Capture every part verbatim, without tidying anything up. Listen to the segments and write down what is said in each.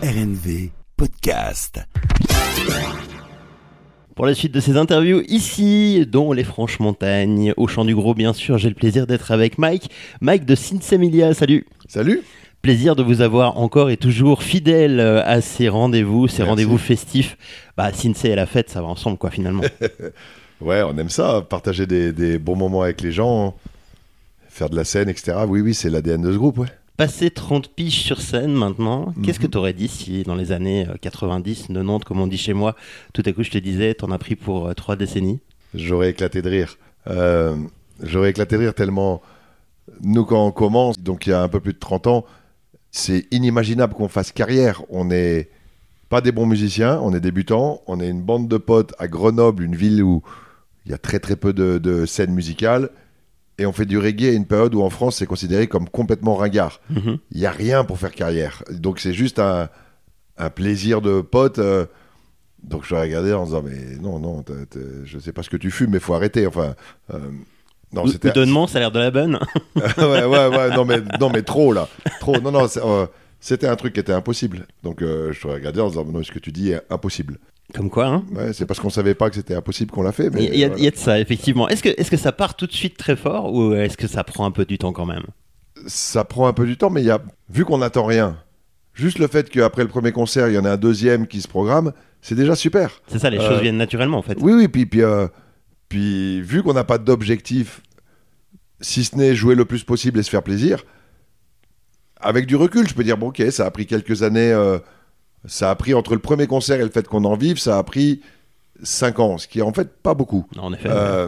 R N V Podcast. Pour la suite de ces interviews ici, dont les Franches Montagnes, au Chant du Gros bien sûr, j'ai le plaisir d'être avec Mike. Mike de Sinsemilia, salut. Salut. Plaisir de vous avoir encore et toujours fidèle à ces rendez-vous, ces Merci. rendez-vous festifs. Bah, Sinsé et la fête, ça va ensemble quoi finalement. Ouais, on aime ça, partager des, des bons moments avec les gens, faire de la scène, et cetera. Oui, oui, c'est l'A D N de ce groupe, ouais. Passer trente piges sur scène maintenant, Mm-hmm. qu'est-ce que t'aurais dit si dans les années quatre-vingt-dix, quatre-vingt-dix, comme on dit chez moi, tout à coup je te disais, t'en as pris pour euh, trois décennies? J'aurais éclaté de rire. Euh, j'aurais éclaté de rire tellement... Nous, quand on commence, donc il y a un peu plus de trente ans, c'est inimaginable qu'on fasse carrière. On n'est pas des bons musiciens, on est débutants, on est une bande de potes à Grenoble, une ville où il y a très très peu de, de scènes musicales, et on fait du reggae à une période où en France c'est considéré comme complètement ringard. Il Mm-hmm. n'y a rien pour faire carrière. Donc c'est juste un, un plaisir de potes. euh, donc je l'ai regardé en disant mais non, non, t'as- t'as- je sais pas ce que tu fumes, mais faut arrêter. Enfin, euh, non, Ou- c'était... Houdonnement, ça a l'air de la bonne. ouais, ouais, ouais, non mais, non, mais trop là. Trop. Non, non, c'est, euh, c'était un truc qui était impossible. Donc euh, je l'ai regardé en disant non, ce que tu dis est impossible. Comme quoi, hein. Ouais, c'est parce qu'on savait pas que c'était impossible qu'on l'a fait. Mais Il y, a- voilà. il y a de ça, effectivement. Est-ce que, est-ce que ça part tout de suite très fort ou est-ce que ça prend un peu du temps quand même? Ça prend un peu du temps, mais il y a, vu qu'on n'attend rien, juste le fait qu'après le premier concert, il y en a un deuxième qui se programme, c'est déjà super. C'est ça, les Euh, choses viennent naturellement en fait. Oui, oui, puis, puis, euh, puis vu qu'on n'a pas d'objectif, si ce n'est jouer le plus possible et se faire plaisir, avec du recul, je peux dire, bon, ok, ça a pris quelques années, euh, ça a pris entre le premier concert et le fait qu'on en vive, ça a pris cinq ans, ce qui est en fait pas beaucoup. Non, en effet. Euh,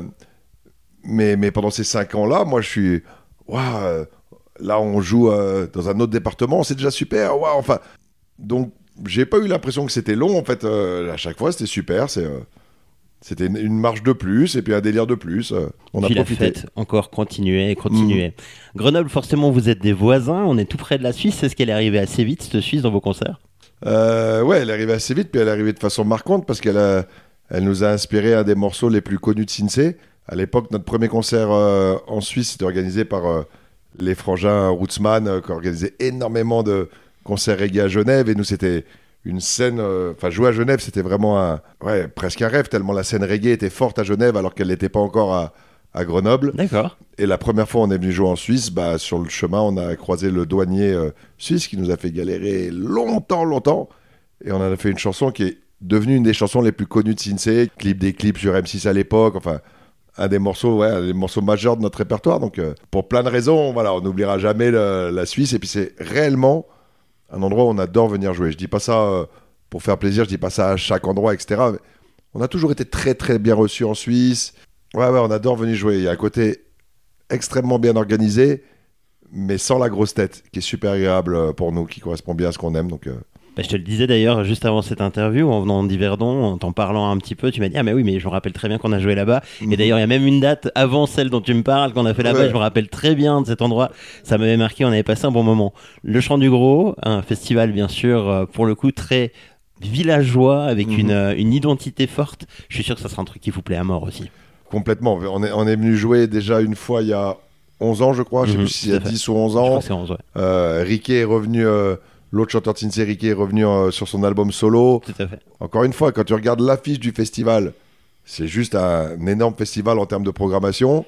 mais, mais pendant ces cinq ans-là, moi, je suis... Waouh, euh, là, on joue euh, dans un autre département, c'est déjà super. Waouh, enfin... Donc, j'ai pas eu l'impression que c'était long, en fait. euh, à chaque fois, c'était super. C'est, euh, c'était une, une marche de plus et puis un délire de plus. euh, on a Puis la profité. fête, encore continuer et continuer. Grenoble, forcément, vous êtes des voisins, on est tout près de la Suisse. Est-ce qu'elle est arrivée assez vite, cette Suisse, dans vos concerts? Euh, ouais, elle est arrivée assez vite, puis elle est arrivée de façon marquante parce qu'elle a, elle nous a inspiré un des morceaux les plus connus de Sinsé. À l'époque, notre premier concert euh, en Suisse, c'était organisé par euh, les frangins Rootsman, euh, qui organisaient énormément de concerts reggae à Genève. Et nous, c'était une scène... Enfin, jouer à Genève, c'était vraiment un, ouais, presque un rêve, tellement la scène reggae était forte à Genève alors qu'elle n'était pas encore à, à Grenoble. D'accord. Et la première fois on est venu jouer en Suisse, bah, sur le chemin, on a croisé le douanier euh, suisse qui nous a fait galérer longtemps, longtemps. Et on en a fait une chanson qui est devenue une des chansons les plus connues de Sinsé. Clip des clips sur M six à l'époque, enfin, un des morceaux, ouais, un des morceaux majeurs de notre répertoire. Donc, euh, pour plein de raisons, voilà, on n'oubliera jamais le- la Suisse. Et puis, c'est réellement un endroit où on adore venir jouer. Je dis pas ça euh, pour faire plaisir, je dis pas ça à chaque endroit, et cetera. Mais on a toujours été très, très bien reçus en Suisse. Ouais, ouais, on adore venir jouer. Il y a un côté extrêmement bien organisé, mais sans la grosse tête, qui est super agréable euh, pour nous, qui correspond bien à ce qu'on aime. Donc, euh, Bah, je te le disais d'ailleurs juste avant cette interview, en venant d'Yverdon, en t'en parlant un petit peu, tu m'as dit « Ah mais oui, mais je me rappelle très bien qu'on a joué là-bas. Mhm. Et d'ailleurs, il y a même une date avant celle dont tu me parles, qu'on a fait là-bas, Ouais. je me rappelle très bien de cet endroit. Ça m'avait marqué, on avait passé un bon moment. Le Chant du Gros, un festival bien sûr, euh, pour le coup, très villageois, avec Mhm. une, euh, une identité forte. Je suis sûr que ça sera un truc qui vous plaît à mort aussi. complètement. On est, on est venu jouer déjà une fois il y a onze ans, je crois. Je sais Mhm, plus s'il y a tout à fait. dix ou onze Je crois ans. que c'est onze, ouais. Euh, Riquet est revenu... euh, L'autre chanteur de Sinsé, Riquet, est revenu euh, sur son album solo. Tout à fait. Encore une fois, quand tu regardes l'affiche du festival, c'est juste un, un énorme festival en termes de programmation.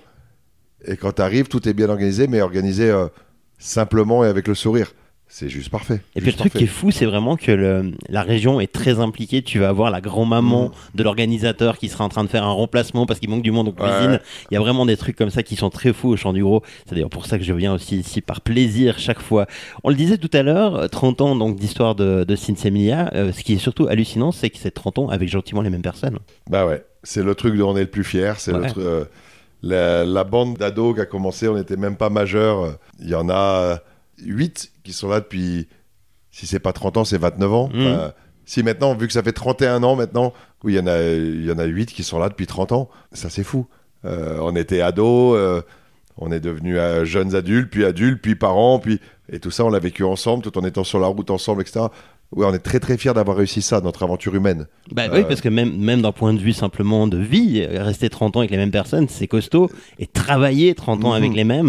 Et quand tu arrives, tout est bien organisé, mais organisé euh, simplement et avec le sourire. C'est juste parfait. Et puis le Juste truc qui est parfait. fou, c'est vraiment que le- la région est très impliquée. Tu vas avoir la grand-maman Mhm. de l'organisateur qui sera en train de faire un remplacement parce qu'il manque du monde en cuisine. Ouais. Il y a vraiment des trucs comme ça qui sont très fous au Chant du Gros. C'est d'ailleurs pour ça que je viens aussi ici par plaisir chaque fois. On le disait tout à l'heure, trente ans donc d'histoire de, de Sinsemilia. Euh, ce qui est surtout hallucinant, c'est que c'est trente ans avec gentiment les mêmes personnes. Bah ouais, c'est le truc dont on est le plus fier. C'est Ouais. le tru- euh, la, la bande d'ados qui a commencé, on n'était même pas majeurs. Il y en a huit qui sont là depuis, si c'est pas trente ans, c'est vingt-neuf ans. Mhm. Enfin, si maintenant, vu que ça fait trente et un ans maintenant, oui, il y en a, il y en a huit qui sont là depuis trente ans. Ça, c'est fou. Euh, on était ados, euh, on est devenus euh, jeunes adultes, puis adultes, puis parents, puis... Et tout ça, on l'a vécu ensemble, tout en étant sur la route ensemble, et cetera. Ouais, on est très très fiers d'avoir réussi ça, notre aventure humaine. Bah Euh, oui, parce que même, même d'un point de vue simplement de vie, rester trente ans avec les mêmes personnes, c'est costaud. Et travailler trente ans Mhm. avec les mêmes,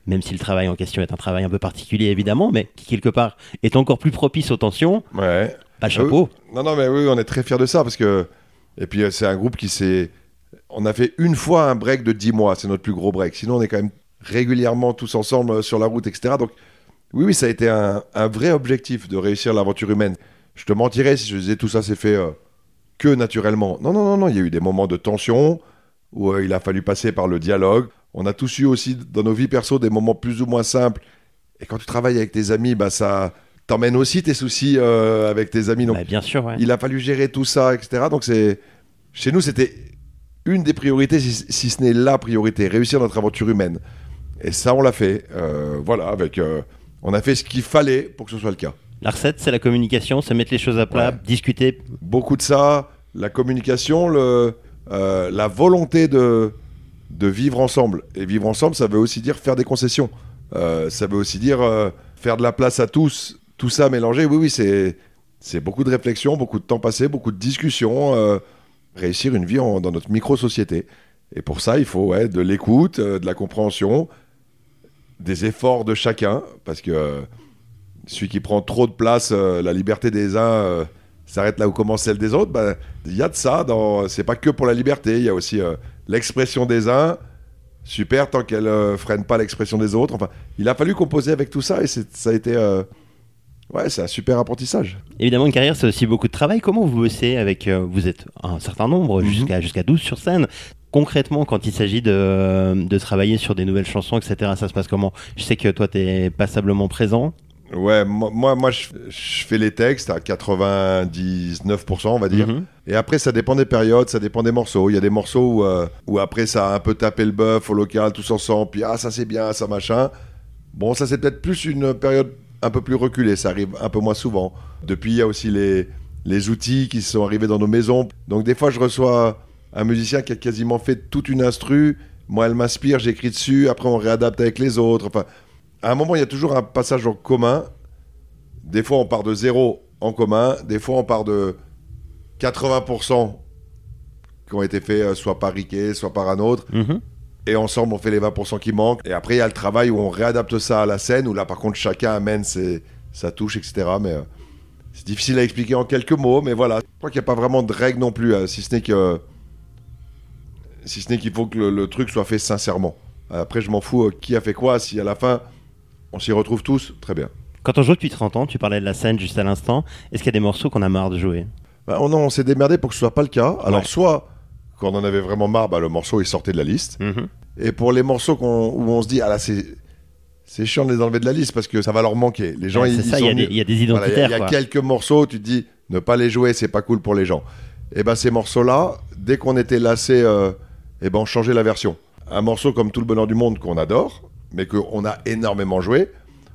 même si le travail en question est un travail un peu particulier évidemment, mais qui quelque part est encore plus propice aux tensions. Ouais. Bah, chapeau. Euh, non, non, mais oui, on est très fiers de ça parce que. Et puis, c'est un groupe qui s'est. On a fait une fois un break de dix mois, c'est notre plus gros break. Sinon, on est quand même régulièrement tous ensemble sur la route, et cetera. Donc, oui, oui, ça a été un, un vrai objectif de réussir l'aventure humaine. Je te mentirais si je disais tout ça s'est fait euh, que naturellement. Non, non, non, non, il y a eu des moments de tension où euh, il a fallu passer par le dialogue. On a tous eu aussi dans nos vies perso des moments plus ou moins simples. Et quand tu travailles avec tes amis, bah, ça t'emmène aussi tes soucis euh, avec tes amis. Donc, bah, bien sûr, ouais. il a fallu gérer tout ça, et cetera. Donc, c'est... chez nous, c'était une des priorités, si, si ce n'est la priorité, réussir notre aventure humaine. Et ça, on l'a fait. Euh, voilà, avec, euh, on a fait ce qu'il fallait pour que ce soit le cas. La recette, c'est la communication, c'est mettre les choses à plat, Ouais. discuter. Beaucoup de ça, la communication, le, euh, la volonté de, de vivre ensemble. Et vivre ensemble, ça veut aussi dire faire des concessions. Euh, ça veut aussi dire euh, faire de la place à tous. Tout ça mélangé, oui, oui, c'est, c'est beaucoup de réflexion, beaucoup de temps passé, beaucoup de discussions. Euh, réussir une vie en, dans notre micro-société. Et pour ça, il faut ouais, de l'écoute, euh, de la compréhension, des efforts de chacun, parce que euh, celui qui prend trop de place, euh, la liberté des uns euh, s'arrête là où commence celle des autres. Bah, y a de ça, dans... c'est pas que pour la liberté, il y a aussi euh, l'expression des uns, super, tant qu'elle euh, freine pas l'expression des autres. Enfin, il a fallu composer avec tout ça, et c'est, ça a été... Euh... Ouais, c'est un super apprentissage. Évidemment, une carrière, c'est aussi beaucoup de travail. Comment vous bossez avec... Euh, vous êtes un certain nombre, Mhm. jusqu'à, jusqu'à douze sur scène. Concrètement, quand il s'agit de, de travailler sur des nouvelles chansons, et cetera, ça se passe comment? Je sais que toi, tu es passablement présent. Ouais, moi, moi, moi, je, je fais les textes à quatre-vingt-dix-neuf pour cent, on va dire. Mhm. Et après, ça dépend des périodes, ça dépend des morceaux. Il y a des morceaux où, euh, où après, ça a un peu tapé le bœuf au local, tous ensemble. Puis, ah, ça c'est bien, ça machin. Bon, ça c'est peut-être plus une période un peu plus reculée. Ça arrive un peu moins souvent. Depuis, il y a aussi les, les outils qui sont arrivés dans nos maisons. Donc, des fois, je reçois un musicien qui a quasiment fait toute une instru. Moi, elle m'inspire, j'écris dessus. Après, on réadapte avec les autres. Enfin, à un moment, il y a toujours un passage en commun. Des fois, on part de zéro en commun. Des fois, on part de quatre-vingts pour cent qui ont été faits euh, soit par Riquet, soit par un autre. Mhm. Et ensemble, on fait les vingt pour cent qui manquent. Et après, il y a le travail où on réadapte ça à la scène, où là, par contre, chacun amène ses, sa touche, et cetera. Mais euh, c'est difficile à expliquer en quelques mots. Mais voilà, je crois qu'il n'y a pas vraiment de règle non plus, euh, si ce n'est que, euh, si ce n'est qu'il faut que le, le truc soit fait sincèrement. Après, je m'en fous euh, qui a fait quoi. Si à la fin, on s'y retrouve tous, très bien. Quand on joue depuis trente ans, tu parlais de la scène juste à l'instant, est-ce qu'il y a des morceaux qu'on a marre de jouer? Bah, on, on s'est démerdé pour que ce soit pas le cas. Alors, Ouais. soit, quand on en avait vraiment marre, bah, le morceau est sorti de la liste. Mhm. Et pour les morceaux qu'on, où on se dit, ah là, c'est, c'est chiant de les enlever de la liste parce que ça va leur manquer. Les gens, Ouais, ils, c'est ils ça, il sont y, a des- venus- il y a des Voilà, il y a- identitaires. il y a quoi. quelques morceaux, tu te dis, ne pas les jouer, c'est pas cool pour les gens. Et ben ces morceaux-là, dès qu'on était lassés, euh, et ben on changeait la version. Un morceau comme Tout le bonheur du monde qu'on adore, mais qu'on a énormément joué,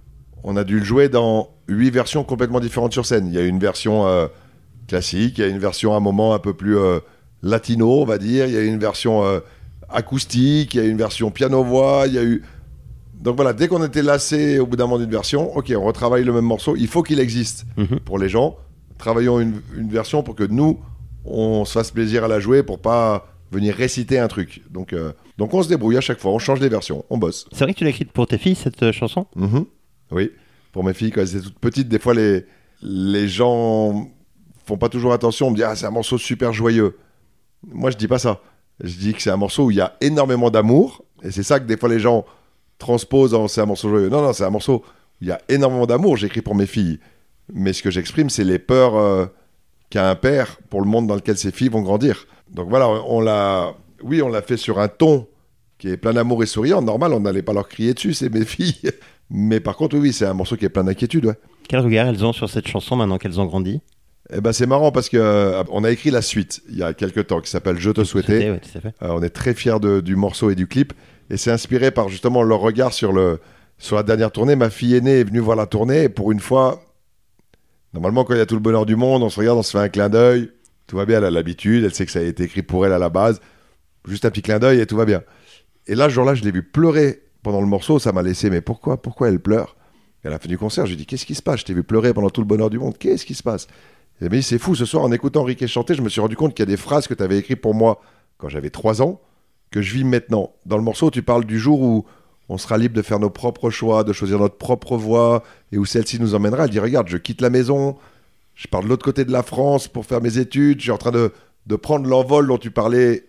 on a dû le jouer dans huit versions complètement différentes sur scène. Il y a une version euh, classique, il y a une version à un moment un peu plus euh, latino, on va dire, il y a une version euh, acoustique, il y a une version piano-voix, il y a eu... Donc voilà, dès qu'on était lassé au bout d'un moment d'une version, ok, on retravaille le même morceau, il faut qu'il existe Mhm. pour les gens. Travaillons une, une version pour que nous, on se fasse plaisir à la jouer pour pas venir réciter un truc. Donc, euh, donc on se débrouille à chaque fois, on change les versions, on bosse. C'est vrai que tu l'as écrite pour tes filles, cette euh, chanson? Mhm. Oui, pour mes filles, quand elles étaient toutes petites, des fois les, les gens font pas toujours attention, on me dit « Ah, c'est un morceau super joyeux ». Moi, je dis pas ça. Je dis que c'est un morceau où il y a énormément d'amour, et c'est ça que des fois les gens transposent en « c'est un morceau joyeux ». Non, non, c'est un morceau où il y a énormément d'amour, j'écris pour mes filles. Mais ce que j'exprime, c'est les peurs euh, qu'a un père pour le monde dans lequel ses filles vont grandir. Donc voilà, on l'a... Oui, on l'a fait sur un ton qui est plein d'amour et souriant. Normal, on n'allait pas leur crier dessus, c'est mes filles. Mais par contre, oui, c'est un morceau qui est plein d'inquiétude, ouais. Quel regard elles ont sur cette chanson maintenant qu'elles ont grandi? Eh ben, c'est marrant parce que euh, on a écrit la suite il y a quelques temps qui s'appelle Je te souhaitais. Ouais, tout à fait. Euh, on est très fiers de- du morceau et du clip. Et c'est inspiré par justement leur regard sur, le, sur la dernière tournée. Ma fille aînée est venue voir la tournée et pour une fois, normalement, quand il y a tout le bonheur du monde, on se regarde, on se fait un clin d'œil. Tout va bien, elle a l'habitude, elle sait que ça a été écrit pour elle à la base. Juste un petit clin d'œil et tout va bien. Et là, ce jour-là, je l'ai vu pleurer pendant le morceau. Ça m'a laissé, mais pourquoi Pourquoi elle pleure? Et à la fin du concert, je lui ai dit, qu'est-ce qui se passe? Je t'ai vu pleurer pendant tout le bonheur du monde. Qu'est-ce qui se passe? Elle m'a dit, c'est fou, ce soir, en écoutant Riquet chanter, je me suis rendu compte qu'il y a des phrases que tu avais écrites pour moi quand j'avais trois ans, que je vis maintenant. Dans le morceau, tu parles du jour où on sera libre de faire nos propres choix, de choisir notre propre voie, et où celle-ci nous emmènera. Elle dit, regarde, je quitte la maison, je pars de l'autre côté de la France pour faire mes études, je suis en train de, de prendre l'envol dont tu parlais.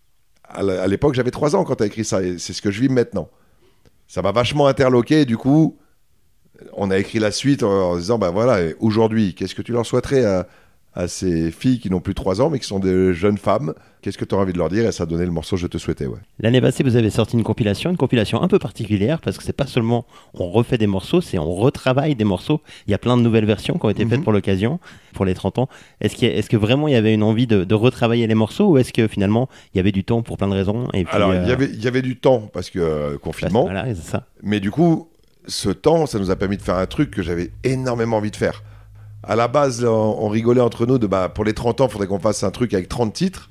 À l'époque, j'avais trois ans quand tu as écrit ça, et c'est ce que je vis maintenant. Ça m'a vachement interloqué, et du coup, on a écrit la suite en, en disant, ben voilà, aujourd'hui, qu'est-ce que tu leur souhaiterais à, à ces filles qui n'ont plus trois ans, mais qui sont des jeunes femmes? Qu'est-ce que tu as envie de leur dire? Et ça a donné le morceau Je te souhaitais, ouais. L'année passée, vous avez sorti une compilation, une compilation un peu particulière, parce que c'est pas seulement on refait des morceaux, c'est on retravaille des morceaux. Il y a plein de nouvelles versions qui ont été mm-hmm. faites pour l'occasion, pour les trente ans. Est-ce, qu'il y a, est-ce que vraiment il y avait une envie de, de retravailler les morceaux, ou est-ce que finalement il y avait du temps pour plein de raisons et puis, Alors, euh... il, y avait, il y avait du temps, parce que euh, confinement. Parce, voilà, c'est ça. Mais du coup, ce temps, ça nous a permis de faire un truc que j'avais énormément envie de faire. À la base, on, on rigolait entre nous de bah, pour les trente ans, il faudrait qu'on fasse un truc avec trente titres.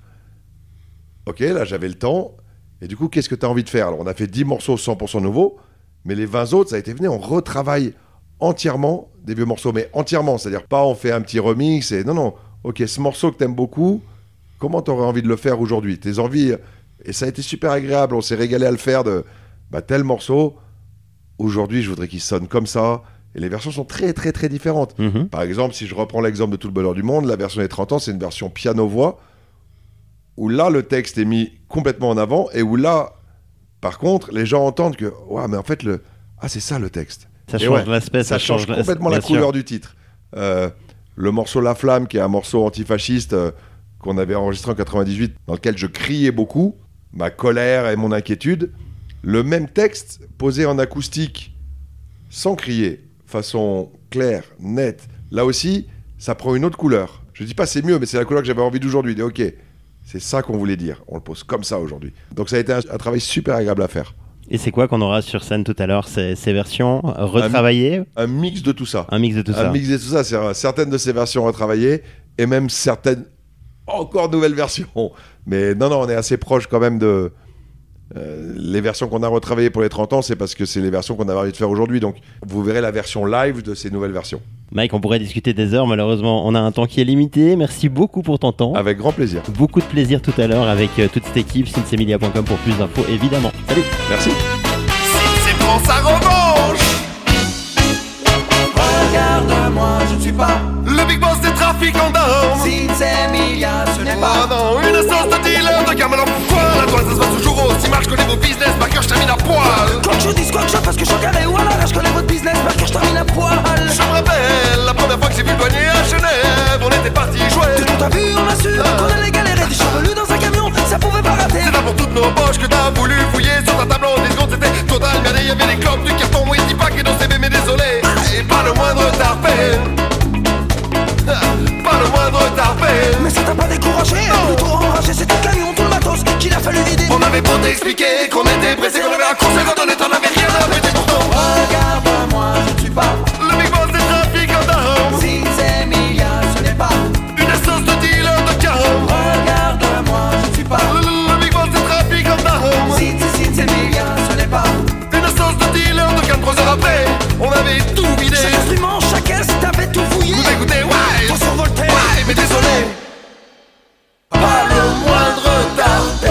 Ok, là j'avais le temps. Et du coup, qu'est-ce que tu as envie de faire? Alors, on a fait dix morceaux cent pour cent nouveaux, mais les vingt autres, ça a été venu, on retravaille entièrement des vieux morceaux, mais entièrement. C'est-à-dire pas on fait un petit remix et non, non. Ok, ce morceau que tu aimes beaucoup, comment tu aurais envie de le faire aujourd'hui? Tes envies. Et ça a été super agréable. On s'est régalé à le faire de bah, tel morceau. Aujourd'hui, je voudrais qu'il sonne comme ça. Et les versions sont très, très, très différentes. Mm-hmm. Par exemple, si je reprends l'exemple de Tout le bonheur du monde, la version des trente ans, c'est une version piano-voix, où là, le texte est mis complètement en avant, et où là, par contre, les gens entendent que, ouais, mais en fait, le... ah, c'est ça le texte. Ça et change ouais, l'aspect, ça, ça change change complètement la bien couleur sûr. du titre. Euh, le morceau La Flamme, qui est un morceau antifasciste euh, qu'on avait enregistré en quatre-vingt-dix-huit, dans lequel je criais beaucoup, ma colère et mon inquiétude, le même texte posé en acoustique, sans crier, façon claire, nette. Là aussi, ça prend une autre couleur. Je dis pas c'est mieux, mais c'est la couleur que j'avais envie d'aujourd'hui. Ok, c'est ça qu'on voulait dire. On le pose comme ça aujourd'hui. Donc ça a été un, un travail super agréable à faire. Et c'est quoi qu'on aura sur scène tout à l'heure? Ces, ces versions retravaillées? un, un mix de tout ça. Un mix de tout un ça. Un mix de tout ça. C'est certaines de ces versions retravaillées et même certaines encore nouvelles versions. Mais non, non, on est assez proche quand même de... Euh, les versions qu'on a retravaillées pour les trente ans, c'est parce que c'est les versions qu'on avait envie de faire aujourd'hui. Donc vous verrez la version live de ces nouvelles versions. Mike, on pourrait discuter des heures, malheureusement on a un temps qui est limité. Merci beaucoup pour ton temps. Avec grand plaisir. Beaucoup de plaisir tout à l'heure avec euh, toute cette équipe. Sinsemilia point com pour plus d'infos évidemment. Salut. Merci. Sinsé prend sa revanche. Regarde-moi, je ne suis pas le big boss des trafiquants d'armes. Sinsemilia, ce n'est pas oh non, une sauce de dealer de gamme. Alors pourquoi la toile ça se passe toujours aussi mal? Je connais vos business, par cœur je termine à poil. Quoi que je dise, quoi que je fasse, que je galère ou à l'arrache, je connais votre business, par cœur je termine à poil. Je me rappelle la première fois que j'ai vu le douanier à Genève. On était partis jouer. De tout à vue, on a su ah. qu'on allait galérer. Des chevelus dans un camion, ça pouvait pas rater. C'est là pour toutes nos poches que t'as voulu fouiller. Sur ta table en dix secondes, c'était total merde. Y'avait des clopes, du carton, oui, dis pas qu'il dans C B, mais désolé. Et pas le moindre tarpé. Pas le moindre tarpé. Mais ça t'a pas découragé, plutôt enragé. C'est tout le camion, tout le matos qu'il a fallu vider. On avait beau t'expliquer qu'on était pressé, qu'on avait un conseil, quand on était, on avait rien à péter pourtant. Regarde-moi, je ne suis pas le big boss des trafiquants d'armes. Sinsemilia, ce n'est pas une essence de dealer de carmes. Regarde-moi, je ne suis pas le, le big boss des trafiquants d'armes. Sinsemilia, ce n'est pas une essence de dealer de carmes. Trois heures après, on avait tout vidé. Chaque instrument, chaque caisse, t'avais tout fouillé. Vous écoutez, ouais, faut survolter. Ouais, mais désolé, pas le moindre tarpé.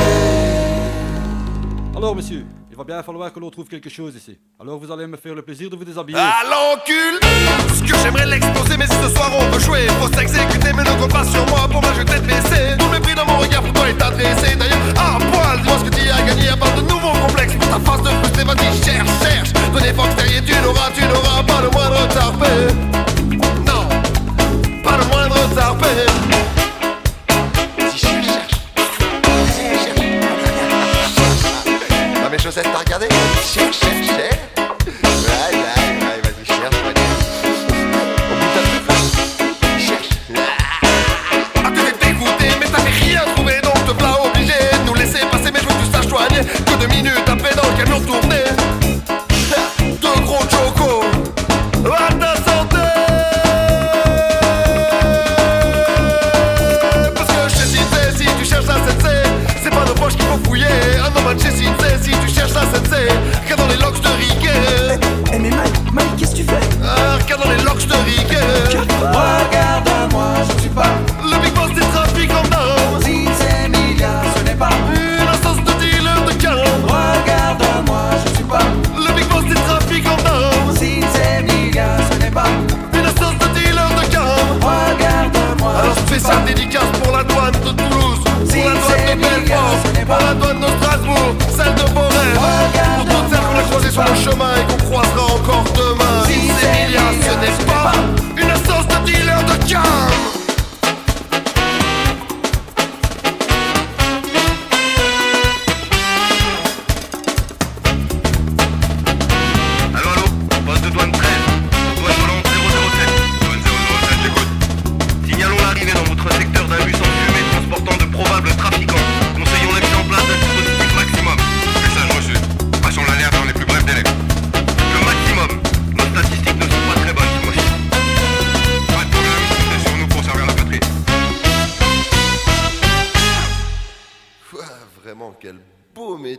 Alors monsieur, il va bien falloir que l'on trouve quelque chose ici. Alors vous allez me faire le plaisir de vous déshabiller. À l'encul. Ce que j'aimerais l'exposer, mais si ce soir on peut jouer, faut s'exécuter, mais ne compte pas sur moi pour m'ajouter de baisser. Tout le mépris dans mon regard pour toi est adressé. D'ailleurs, à poil, dis-moi ce que tu as gagné à part de nouveaux complexes. Pour ta face de frustré, vas-y, cherche, cherche. Donnez Fox derrière, tu n'auras, tu n'auras pas le moindre tarpé. Non, pas le moindre tarpé. Vas-y, cherche, cherche. Dans mes chaussettes, t'as regardé? Cherche, cherche, cherche. Ouais, ouais, ouais, vas-y, cherche, vas-y. Au bout de ta truc, cherche. Ah, tu t'es dégoûté, mais t'avais rien trouvé, donc te voilà obligé de nous laisser passer, mais je veux que tu saches soigner que deux minutes après dans le camion tourné. Deux gros chocos, à ta santé.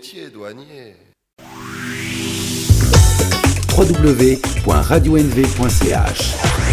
métier, douanier. w w w point radio n v point c h